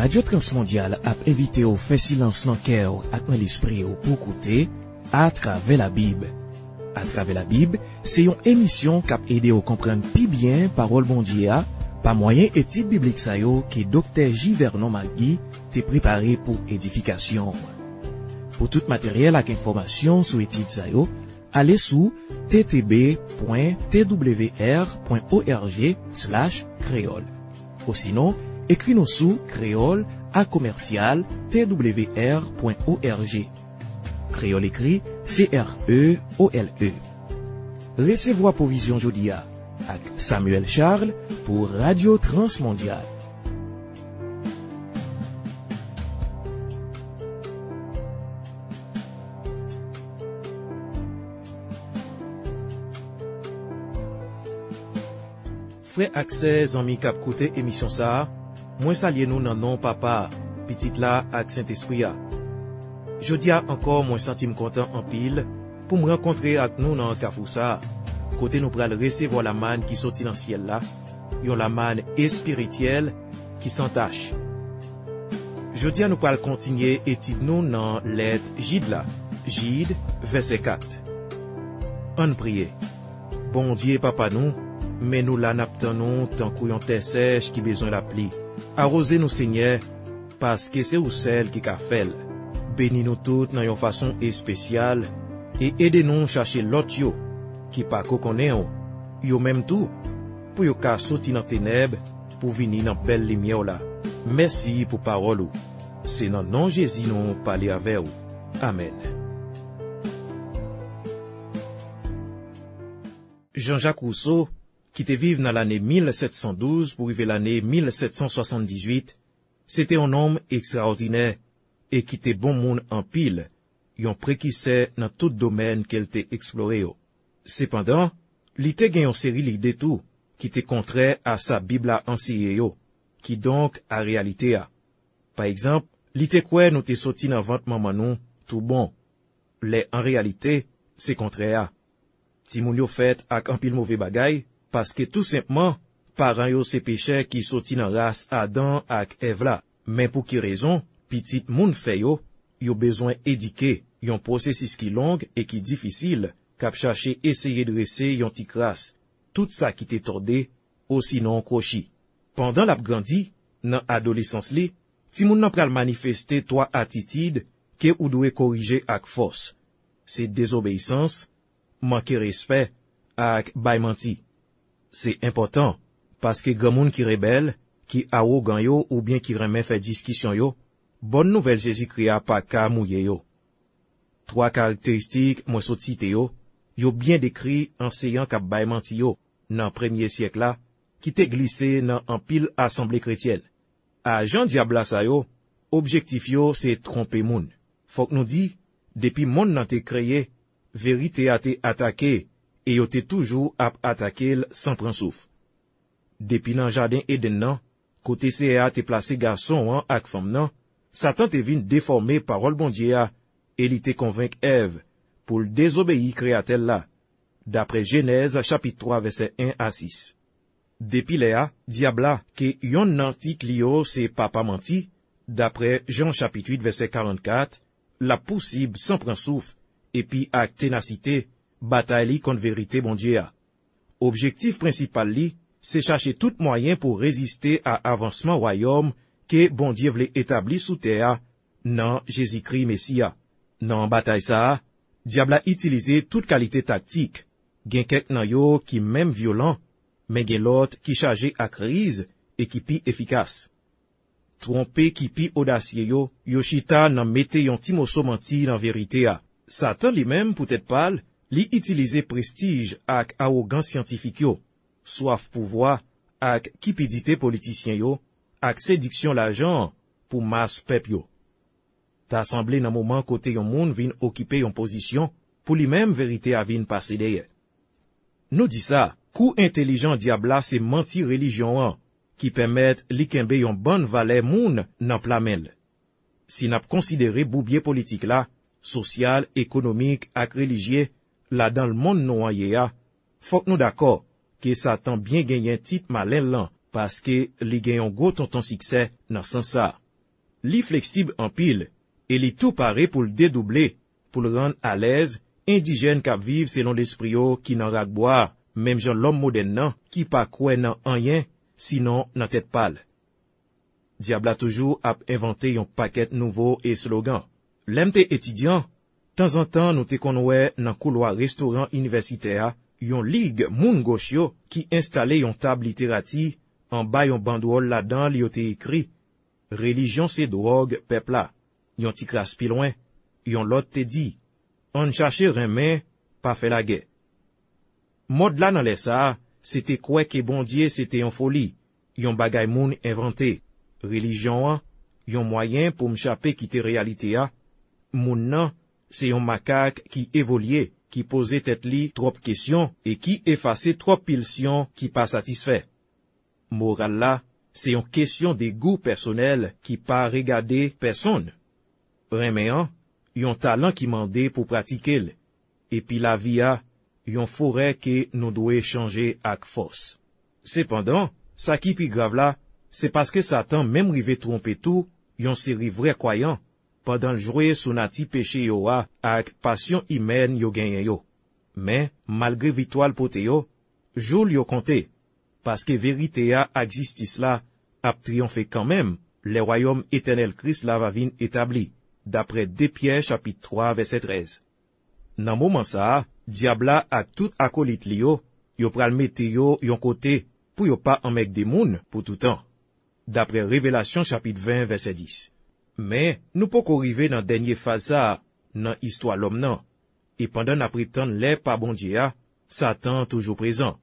Radio Transmondial a invité au fait silence dans cœur et dans l'esprit pour écouter à travers la Bible. À travers la Bible, c'est une émission qui a aidé à comprendre plus bien parole bon Dieu par moyen étude biblique ça yo que docteur J. Vernon Magui t'est préparé pour édification. Pour tout matériel et information sur étude ça yo, allez sur ttb.twr.org/créole. Ou sinon, écris-nous sur créole@twr.org. Créole écrit C-R-E-O-L-E. Recevoir provision jodia avec Samuel Charles pour Radio Transmondial. Frère accès amis k'ap koute émission ça, moi salue nous nan non papa, petite là ak Saint-Esprit a. Jodi a encore moi senti me content en pile pour me rencontrer avec nous dans Carrefour ça. Côté nous pral recevoir la manne qui sorti dans ciel là, yon la manne spirituelle qui s'entache. Jodi a nous pral continuer étude nous dans lettre Jid là, Jid verset 4. On prie. Bon Dieu papa nous, mais nous la n'aptan nous tant qu'on terre sèche qui besoin la pluie. Arrosez nous Seigneur, parce que c'est ou celle qui a fait. Bénis nous toutes dans une façon spéciale et aidez-nous chercher l'autre yo qui pas qu'on connaît yo même tout pour yo ka sorti dans ténèbres pour venir dans belle lumière là. Merci pour parole ou. C'est dans nom Jésus nous parler avec vous. Amen. Jean-Jacques Rousseau qui te vive dans l'année 1712 pour vivre l'année 1778, c'était un homme extraordinaire et qui était bon monde en pile, yon préquissait dans tout domaine qu'elle t'ait exploré. Cependant, li te gen yon série l'idée tout, qui était contraire à sa Bible à enseigner yo, qui donc a réalité a. Par exemple, li te kwe nou te sorti dans ventre maman nou, tout bon. Les en réalité, c'est contraire. Ti moun yo fait ak an pile mauvais bagay, parce que tout simplement, parents yo se péché qui sorti dans race Adam ak Ève là. Mais pour qui raison, petit moun fait yo besoin éduquer, yon processus qui long et qui difficile, k'ap chercher essayer de dresser yon ti crasse. Tout ça qui t'est tordé, ou sinon crochi. Pendant l'ap grandi, nan adolescence li, ti moun nan pral manifester trois attitudes que ou doit corriger ak force. C'est désobéissance, manquer respect, ak bay menti. C'est important, parce que grand moun qui rebelle, qui arrogant yo ou bien qui remet fait discussion yo, bonne nouvelle Jésus-Christ a pas ka mouye yo. Trois caractéristiques moi sotite yo bien décrit enseignant k'ap bay menti yo dans premier siècle là, qui te glissé dans en pile assemblée chrétienne. À Jean Diabla sa yo, objectif yo c'est tromper moun. Faut que nous dit, depuis monde nan te créé, vérité a te attaqué, et yo te toujours ap attaqué sans prendre souffle. Depuis nan jardin Eden nan, côté CA te placé garçon ak femme nan, Satan te vin déformer parole bon Dieu et li te convainc Ève pour le désobéir créateur là, d'après Genèse chapitre 3 verset 1 à 6. Depuis là, diabla que yon nantik liyo c'est papa menti, d'après Jean chapitre 8 verset 44, la possible sans prendre souffle, et puis ak ténacité, bataille li contre vérité bon Dieu. Objectif principal li, c'est chercher tout moyen pour résister à avancement royaume que bon Dieu voulait établir sous terre, nan Jésus-Christ Messia. Nan bataille ça, diable a utilisé toute qualité tactique. Gen kek nan yo qui même violent, mais gen l'autre qui chargé à crise et qui pi efficace. Tromper qui pi audacieux yo chita nan mette yon ti moso menti nan vérité a. Satan lui-même peut-être pal, li utiliser prestige ak arrogance scientifique yo, soif pouvoir ak cupidité politicien yo, ak séduction l'argent pour masse peuple yo. Ta semblé nan moment côté yon moun vin occuper yon position, pour lui-même vérité a vin passer derrière. Nous dit ça, coup intelligent diabla c'est menti religion an, qui permet li kembe yon bonne valeur moun nan plamel. Si n'a considéré boubier politique là, social, économique ak religieux, là dans le monde noyé a, faut que nous d'accord que Satan bien gagné un titre malin lan parce que li gen yon gros tonton succès dans sens ça. Li flexible en pile, et li tout paré pour le dédoubler, pour le rendre à l'aise, indigène k'ap vive selon l'esprit yo qui nan rak boire, même Jean l'homme moderne nan, qui pas kwen nan rien, sinon nan tête pâle. Diable a toujours ap inventé yon paquet nouveau et slogan. Lem te étudiant, temps en temps nous te konouè nan couloir restaurant universitaire, yon ligue moun gauche yo qui installé yon table littératie, en bas yon banderole là-dedans li yo te écrit, religion c'est drogue, peuple là. Yon ti kras pi loin, yon lot te dit, on cherche remen, pas fait la guerre. Mode là nan lè sa, c'était quoi que bon Dieu c'était yon folie, yon bagay moun inventé. Religion an, yon moyen pour m'chaper quitter réalité a. Moun nan, c'est yon macaque qui évoluait, qui posait tête li trop questions et qui effaçait trop pulsions qui pas satisfait. Moral là, c'est yon question de goût personnel qui pas regarder personne. Remen, yon talent qui mandé pour pratiquer l. Et puis la vie a, yon forêt que nous doit changer avec force. Cependant, ça qui pi grave là, c'est parce que Satan même rive tromper tout, yon série vrai croyant, pendant le jouer sous nati péché yo a, avec passion humaine yo genyen yo. Mais, malgré victoire pote yo, joul yo compté, parce que vérité a existis là, a triomphé quand même, le royaume éternel Christ la va vin établi, d'après 2 Pierre chapitre 3 verset 13. Nan moment ça, diabla ak tout acolyte li yo pral mette yo yon côté, pour yo pas en mek des moun pour tout temps. D'après Révélation chapitre 20 verset 10. Mais, nous pas qu'arriver dans dernier phase ça, dans histoire l'homme nan. Et pendant n'a prétendre l'est pas bon Dieu a, Satan toujours présent.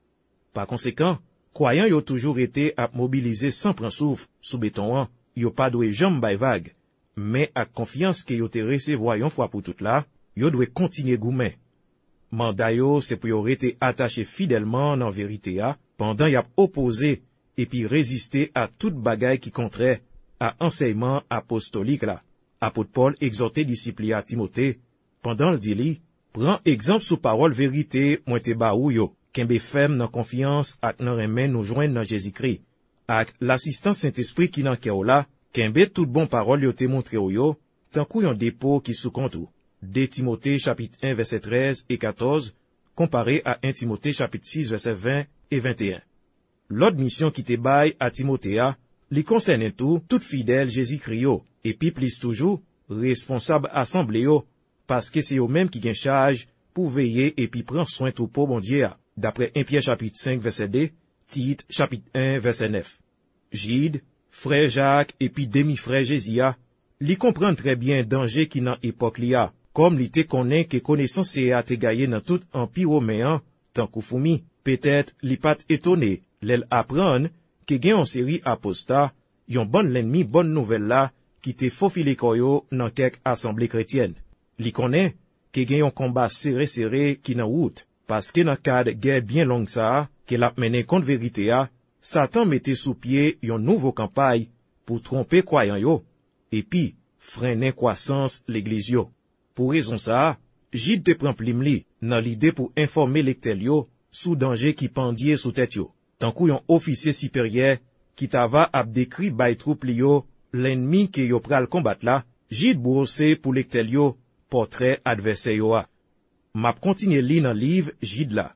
Par conséquent, croyant yo toujours été à mobiliser sans prendre souffle, sous béton an, yo pas doué jambe bay vague. Mais à confiance que yo te recevoir yon fois pour toute là, yo doit continuer goumen. Mandat yo c'est pour yo rete attaché fidèlement dans vérité a, pendant y a opposé et puis résister à toute bagaille qui contraire à enseignement apostolique là. Apôtre Paul exhortait disciples à Timothée, pendant le dit prends exemple sous parole vérité moi te ba ou yo, kembe ferme dans confiance ak nan remen nous joindre dans Jésus-Christ. Ak l'assistant Saint-Esprit qui nan kè ou là, kembe tout bon parole yo te montré ou yo, tant kou yon dépôt qui sous compte ou. 2 Timothée chapitre 1 verset 13 et 14, comparé à 1 Timothée chapitre 6 verset 20 et 21. L'autre mission qui te baille à Timothée, li concerne tout fidèle Jésus-Christ yo, et puis plus toujours, responsable assemblée yo, parce que c'est eux même qui gen charge pour veiller et puis prendre soin tout pour bon Dieu, d'après 1 Pierre chapitre 5 verset 2, Tite chapitre 1 verset 9. Gide, frère Jacques et puis demi-frère Jésia, li comprend très bien danger qui dans époque li a, comme li te connaît que connaissance a te gaillé dans tout empire romain, tant qu'au foumi, peut-être li pat étonné, l'elle apprendre que gen en série apostat, yon bon l'ennemi bonne nouvelle là, qui te faufile koyo dans quelques assemblées chrétiennes. Li connaît que gen yon combat serré qui nan route, parce que dans cadre guerre bien longue ça, que l'a mené contre vérité a, Satan mette sous pied yon nouveau campagne pour tromper croyant yo, et puis freiner croissance l'église yo. Pour raison ça, Jide te prend plim li, nan l'idée pour informer lectel yo, sous danger qui pendie sous tête yo. Tant kou yon officier supérieur, qui t'ava ap décrit bay troupe li yo, l'ennemi que yo pral combattre là, Jide brosse pour lectel yo, portrait adversaire yo a. Map continue li nan livre Jide là.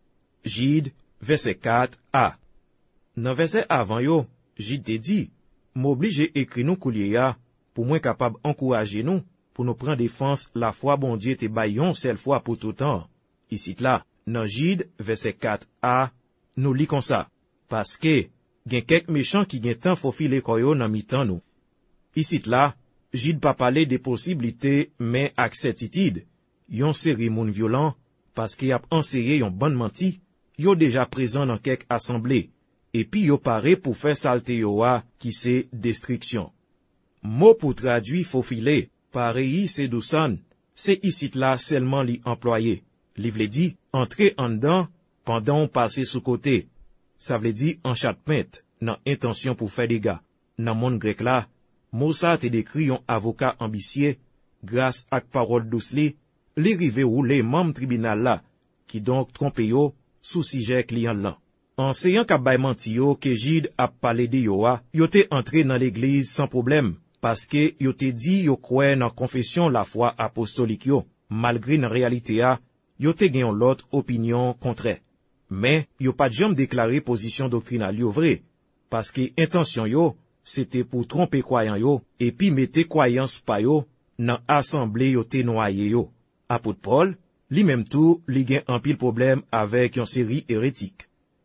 Jide, verset 4a. Nan verset avant yo, Jide te dit, m'oblige écrit nous koulier ya, pour moins capable encourager nous, pour nous prendre défense la foi bon Dieu te bayon seule fois pour tout temps. Ici là, nan Jide, verset 4a, nous lit comme ça, parce que, gen quelques méchants qui gen tant faufile koyo nan mi-temps nous. Ici là, Jide pas parler des possibilités, mais ak certitude, yon série moun violent, parce qu'il y a enseigné yon bonne menti, yo déjà présent dans quelques assemblées, et puis yo paré pour faire salte yo a, qui c'est destruction. Mot pour traduire faufile, pareil c'est dousan, c'est ici là seulement li employé. Li vle dit, entrer en dedans, pendant on passe sous côté. Ça vle dit en chatpinte, nan intention pour faire des gars. Nan monde grec là, Moussa te décrit yon avocat ambitieux, grâce ak parole douce li rive ou les membres tribunal là, qui donc trompe yo, sous sujet client là. Enseignant k'ap bay menti yo, que Jide ap parlé de yo a, yo te entré dans l'église sans problème, parce que yo te dit yo croit dans confession la foi apostolique yo, malgré dans réalité a, yo te gen l'autre opinion contraire. Mais yo pas jamais déclaré position doctrinale yo vrai, parce que intention yo, c'était pour tromper croyant yo, et puis mettre croyance pa yo, dans assemblée yo te noyé yo. Apôtre Paul, li même tout, li gen un pile problème avec yon série hérétique.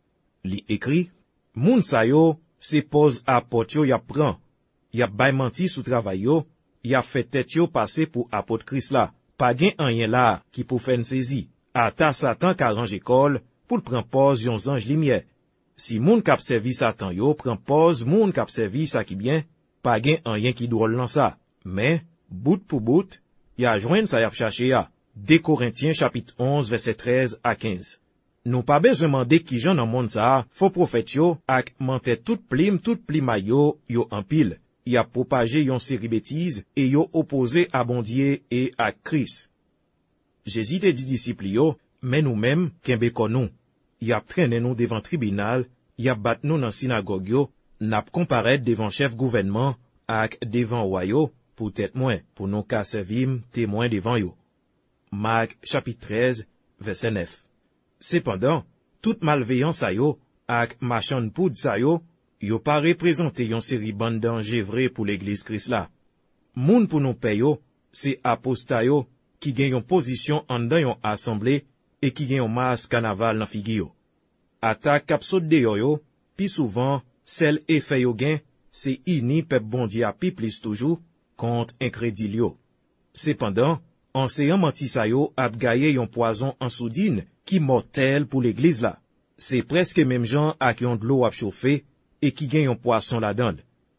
Li écrit, moun sa yo, se pose apôtre yo yap pran, yap bay menti sou travail yo, yap fait tête yo passer pour apôtre Christ la, pa gen anyen la qui pou fè saisi. Ata Satan ka range école pour prendre pose yon ange lumière. Si moun kap servi Satan yo prend pose moun kap servi sa ki bien, pa gen anyen ki drôle nan sa. Mais, bout pour bout, y a joine sa yap chache ya. 2 Corinthiens chapitre 11 verset 13 à 15. Nou pa bezwen mande ki jan nan moun sa, faux prophète yo ak mante tout plima yo en pile. Y a propagé yon série bêtise et yo opposé à bondye et à Christ. Jésus te dit disciples yo, men nou même kenbe kon nou. Y a traîné nous devant tribunal, y a bat nous dans synagogue yo, n'ap comparet devant chef gouvernement ak devant roi yo, pour tête moins, pour nous ka servim témoin devant yo. Marc chapitre 13 verset 9. Cependant, toute malveillance a yo, ak machan poud sa yo pa représente yon série bande danger vrai pour l'église Christ la. Moun pou nou pay yo, c'est aposta yo, qui gen yon position en dan yon assemblée, et qui gen yon mas carnaval nan figi yo. Atak kap sot de yo, pi souvent, sel effet yo gen, c'est ini pep bondye api plis toujou, kont incrédil yo. Cependant, enseignant menti sa yo ap gaye yon poison en soudine, qui mortel pour l'église la. C'est presque même gens ak yon de l'eau ap chauffé, et qui gen yon poisson la donne.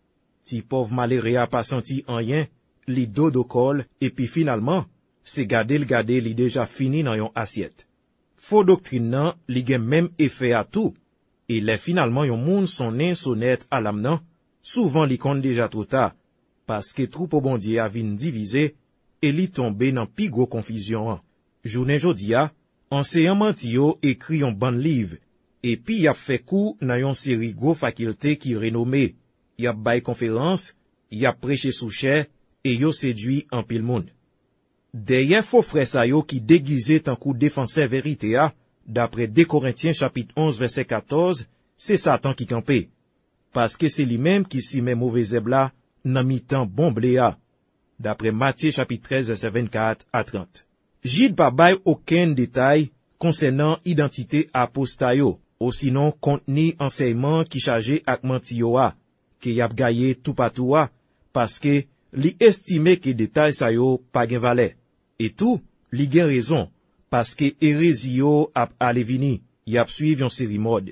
Ti pauvre malere a pas senti anyen, li dodo kol, et puis finalement, c'est gade li déjà fini dans yon assiette. Faux doctrine nan, li gen même effet à tout, et les finalement yon moun son insonnette à l'âme nan, souvent li konn déjà trop tard, parce que troupe bondye a vin divisé, et li tombe nan pi gros confusion an. Jounen jodi a, enseignant menti yo écrit yon ban livre, et puis y a fait coup nan yon série gros faculté qui renommé, y a bay conférence, y a prêché sous chair, et yo séduit en pile monde. Derrière faux frère sa yo qui déguisé tant coup défenseur vérité a, d'après 2 Corinthiens chapitre 11 verset 14, c'est Satan qui campé. Parce que c'est lui-même qui s'y met mauvais zèb la, nan mi-temps bon blé a. D'après Matthieu chapitre 13 verset 24 à 30. Jid pa bay aucun détail concernant identité aposta yo, ou sinon contenu enseignement qui chargé ak menti yo a, que y ap gaye tout patou a, parce que li estime que détail sa yo pa gen valeur. Et tout, li gen raison, parce que hérésie yo ap ale vini, y ap suiv yon série mode.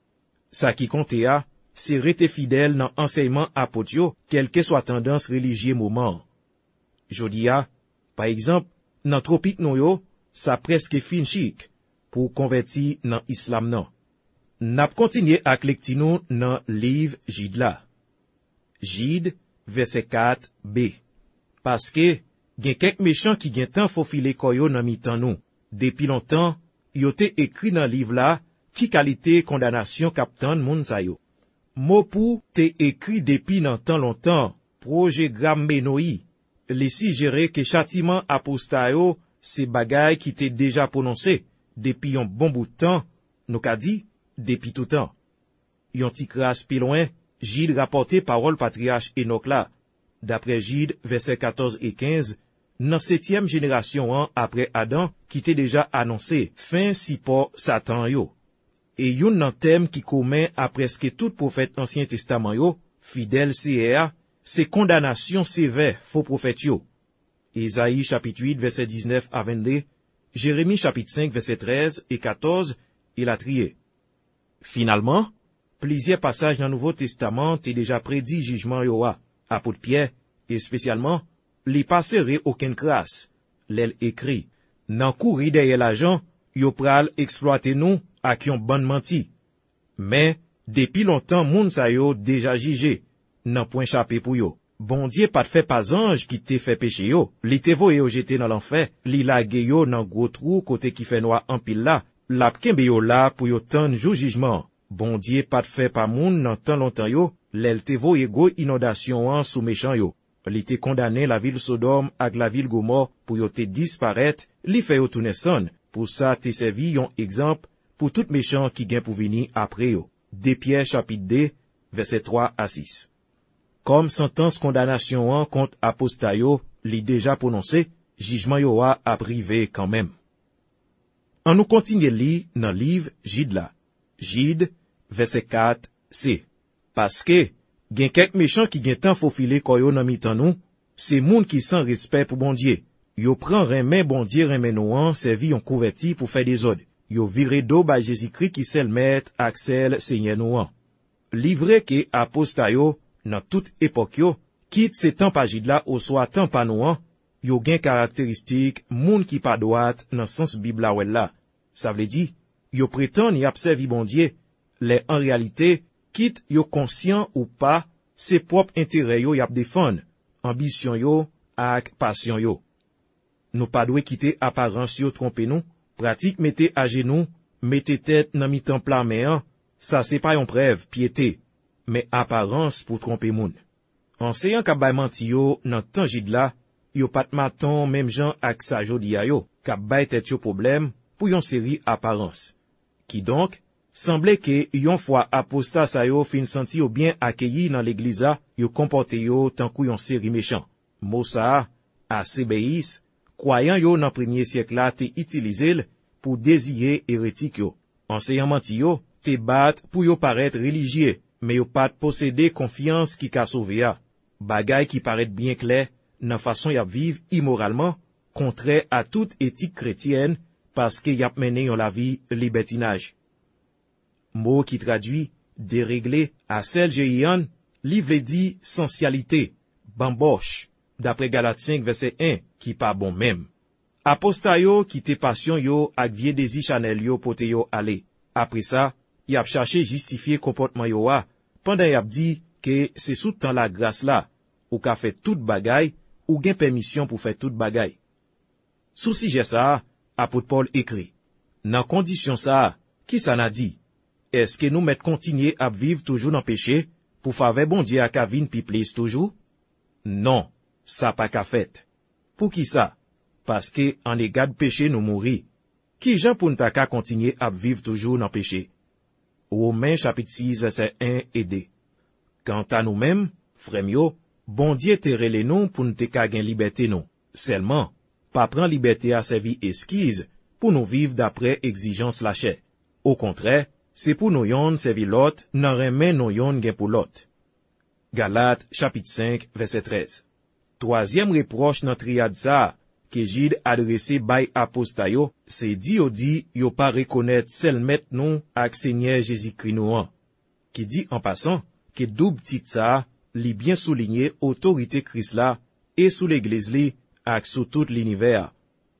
Sa ki konte a, c'est rete fidèle nan enseignement apot yo, quelle que soit tendance religieux moment. Jodi a, par exemple, nan tropik nou yo, sa presque fin chic, pour converti nan islam nan. Nap kontinye ak lekti nou nan liv Jid la. Jid, verset 4b. Paske, gen kek méchant ki gen tan fofile koyo nan mitan nou. Depi longtemps, yo te ekri nan liv la, ki kalite condamnation kaptan moun sa yo. Mopou te ekri depi nan tan longtemps, proje Grammenoi, li si jere ke châtiment aposta yo, se bagay ki te deja prononcé, depi yon bon bout de temps, nou ka di, depi tout temps. Yon ti kras pi loin, Jid rapporte parole patriarche Enoch la. D'après Jid, verset 14 et 15, nan 7e génération an après Adam, qui te déjà annoncé, fin si po Satan yo. Et yon nan thème qui commun à presque tout prophète ancien testament yo, fidèle CA, c'est condamnation sévère faux prophète yo. Ésaïe chapitre 8, verset 19 à 22, Jérémie chapitre 5, verset 13 et 14, il a trié. Finalement, plusieurs passages dans le Nouveau Testament t'est déjà prédit jugement yo a, apôtre Pierre, et spécialement, li pas serré aucune crasse. L'el écrit, nan kouri derrière l'argent, yo pral exploiter nous ak yon ban menti. Mais, depuis longtemps moun sa yo déjà jugé, nan point chapé pour yo. Bondye pas fait pas ange qui te fait péché yo, li te voye yo jeté dans l'enfer, li lage yo nan gros trou côté qui fait noir en pile là, lap kembe yo là pour yo tan jou jugement. Bondye pas fait pas moun nan tan longtemps yo, l'el te voye go inondation an sous méchant yo. Li te condamné la ville Sodome ak la ville Gomor pour yo te disparaître, li fait yo tourner son. Pour ça te servi yon exemple pour tout méchant qui gen pour venir après yo. 2 Pierre chapitre 2, verset 3 à 6. Comme sentence condamnation an contre apostat yo li déjà prononcé, jugement yo a privé quand même. On nous continue li dans livre Jid la. Jid, verset 4, c. Parce que gen quelques méchants qui gen tan faufile koyo nan mitan nou, c'est moun qui sans respect pour bon Dieu. Yo prend remen bon Dieu remen nou an, servi yon converti pour faire des ordres. Yo vire do ba Jésus-Christ qui sel maître ak sel Seigneur nou an. Livre que apostat yo nan toute époque yo, quitte se tan pa Jid la ou soit tan pa nou an, yo gen caractéristique moun qui pa droite nan sens Bibla wel la. Ça veut dire, yo prétend y observi bon Dieu, les en réalité, quitte yo conscient ou pas, ses propres intérêts yo y ap défendre, ambition yo ak passion yo. Nous pas dwe quitter apparence yo tromper nous, pratique mettez à genoux, mettez tête nan mi-temps plat méan, ça c'est pas yon preuve piété, mais apparence pour tromper moun. Enseignant k'ap bay manti yo nan tan Jid la, yo pat maton même gens ak sa jodi a yo, k'ap bay tête yo problème pour yon série apparence. Qui donc semblait que yon fois apostat sa yo fin senti yo bien accueilli dans l'église a, yo comporte yo tant kou yon série méchant. Mot sa a sebéis, croyant yo nan premier siècle la te utilisé pour désirer hérétique yo. Enseignant menti yo te bat pour yo paraître religieux, mais yo pat posséder confiance qui ka sauvé a. Bagay qui paraît bien clair nan façon y ap vivre immoralement, contraire à toute éthique chrétienne, parce que y ap mené yon la vie libertinage. Mot qui traduit déréglé à celle jéian, livre dit sensualité, bamboche, d'après Galates 5 verset 1, qui pas bon même. Apostat yo qui te passion yo ak vie désir chanel yo pote yo aller. Après ça, y ap cherché justifier comportement yo a, pendant y ap dit que c'est sous temps la grâce là, ou ka fait toute bagay, ou gen permission pour faire toute bagay. Sous sujet ça, apôtre Paul écrit, dans condition ça, qui ça n'a dit? Est-ce que nous met continuer à vivre toujours dans péché, pour faveur bon Dieu à Kavin pi place toujours? Non, ça pas qu'à fait. Pour qui ça? Parce que en égard de péché nous mourir. Qui Jean pour n'ta ka continuer à vivre toujours dans péché? Romains chapitre 6 verset 1 et 2. Quant à nous-mêmes, frères yo, bon Dieu te relé nous pour n'te ka gen liberté nous. Seulement, pas prendre liberté à servir esquisse pour nous vivre d'après exigence la chair. Au contraire, c'est pour nous yon servir l'autre, nan remen nous yon gen pour l'autre. Galates chapitre 5 verset 13. Troisième reproche nan triade ça, que Jid adressé bay apostat yo, c'est di yo pas reconnaître sel met non ak Seigneur Jésus-Christ nou an. Qui dit en passant, que double titre ça, li bien souligné autorité Christ là, et sous l'église li, ak sous tout l'univers.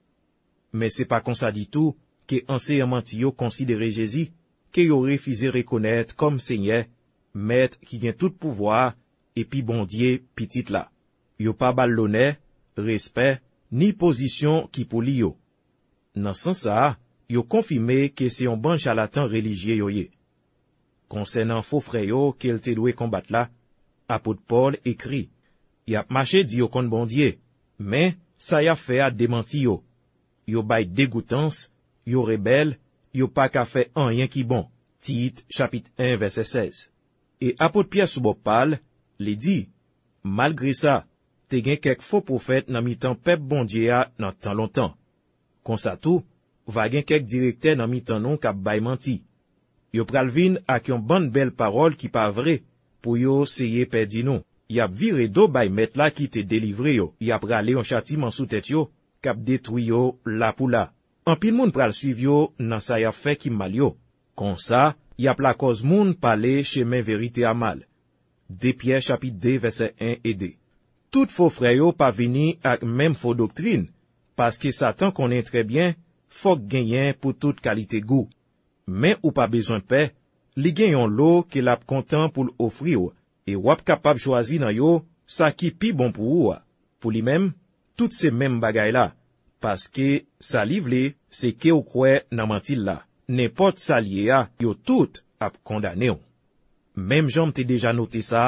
Mais c'est pas comme ça dit tout, que enseignement yo considéré Jésus, que yo refusé reconnaître comme Seigneur, maître qui gagne tout pouvoir, et puis bon Dieu, petit là. Yo pas bal l'honneur, respect, ni position qui pour li yo. Dans ce sens ça, yo confirmé que c'est un bon charlatan religieux yo ye. Concernant faux frère yo qu'elle te doué combattre là, apôtre Paul écrit, y a marché di yo kon bon Dieu, mais ça y a fait à démenti yo. Yo bay dégoûtance, yo rebelle, yo pas qu'à fait rien qui bon. Tite chapitre 1 verset 16. Et apôtre Pierre sou parle, li dit, malgré ça, te gen quelques faux prophètes nan mi-temps peuple bon Dieu a nan tan longtemps. Kon sa tou, va gen quelques directeurs nan mi-temps non k'ap bay menti. Yo pral vin ak yon bonne belle parole qui pas vrai, pour yo seye perdi nou. Y ap vire do bay met la qui te délivre yo. Y ap rale yon châtiment sous tête yo, k'ap détruit yo la pou la. En pile moun pral suiv yo nan sa y ap fait ki mal yo. Kon sa, y ap la cause moun pale chemin vérité à mal. 2 Pierre chapitre 2 verset 1 et 2. Tout faux frère yo pas vini ak même faux doctrine, parce que Satan connaît très bien, faut gagner pour toute qualité goût. Mais ou pas besoin paix, li gen yon lot que l'ap content pour l'offrir, et wap capable choisir nan yo, sa qui pi bon pour ou. Pour lui même, toutes ces mêmes bagay là, parce que sa livre c'est que ou croit nan mentil là. N'importe sa lié a, yo tout ap condamné. Même j'en t'ai déjà noté ça,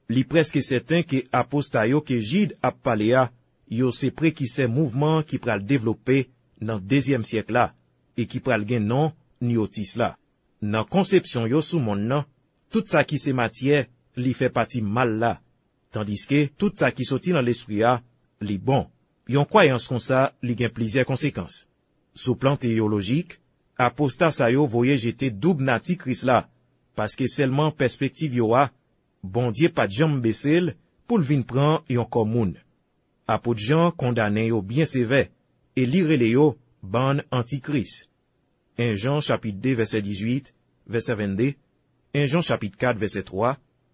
Li presque certain que aposta yo que Jid ap pale a, yo se pre ki se mouvement qui pral développer dans 2e siècle là, et qui pral gen non Niotis là. Nan conception yo sou monde nan, tout ça qui se matière, li fait partie mal là, tandis que tout ça qui sorti dans l'esprit a, li bon. Yon croyance comme ça, li gen plusieurs conséquences. Sous plan théologique, apostat sa yo voye jete double nati Christ là, parce que seulement perspective yo a, bon Dieu pas jambe bessel pour le vin pran yon komoun. Apôtre Jean condamné yo bien sévère, et lire le yo ban antichrist. 1 Jean chapitre 2 verset 18, verset 22, 1 Jean chapitre 4 verset 3,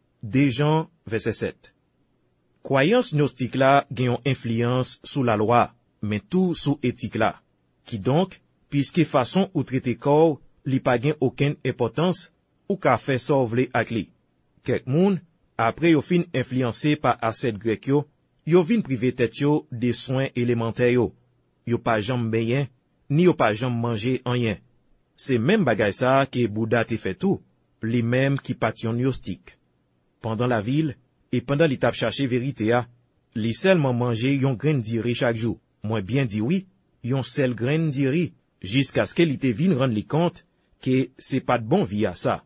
2 Jean verset 7. Croyance gnostique là gen yon influence sous la loi, mais tout sous éthique là, qui donc, puisque façon ou traiter corps, li pa gen aucune importance, ou ka fait sauver ak li. Kek moun, après yo fin influencé par ascète grec yo vin privé tête yo des soins élémentaires yo pa jambe beyen, ni yo pa jambe manger rien. C'est même bagay ça que Bouddha te fait tout, li même qui patyon gnostique. Pendant la ville, et pendant l'étape chercher vérité a, li seulement manger yon grain d'iri chaque jour. Moi bien dit oui, yon sel grain d'iri, jusqu'à ce qu'elle te vin rendre li compte que c'est pas de bon vie à ça.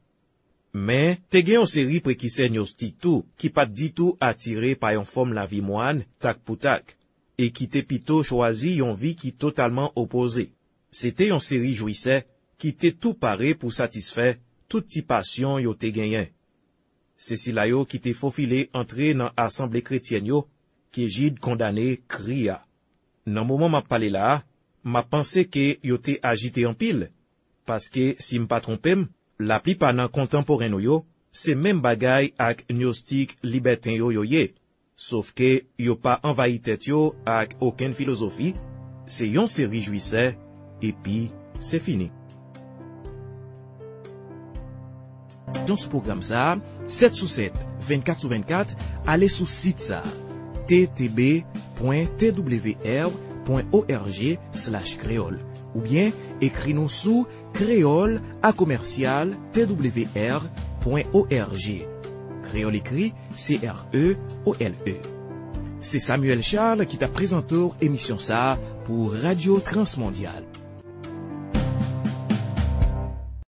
Mais, te gen yon série prékise gnostique tout, qui pas dit tout attiré par yon forme la vie moine, tak pou tak, et qui te pito choisi yon vie qui totalement opposée. C'était yon série jouissait, qui te tout paré pour satisfaire toute ti passion yo te genyen. C'est si la yo qui te faufilé entrer dans assemblée chrétienne yo, qui Jid condamné cria. Nan moment m'a parlé là, m'a pensé que yo te agité en pile, parce que si m'pa trompem, la plupart nan contemporain yo, c'est même bagay ak gnostique libertin yo ye, sauf que yo pas envahi tête yo ak aucune philosophie, c'est yon série jouissait, et puis c'est fini. Dans ce programme ça, 7 sur 7, 24 sur 24, allez sur site ça, ttb.twr.org/créole, ou bien écris-nous sous créole@twr.org. Créole écrit C-R-E-O-L-E. C'est Samuel Charles qui t'a présenté l'émission ça pour Radio Transmondiale.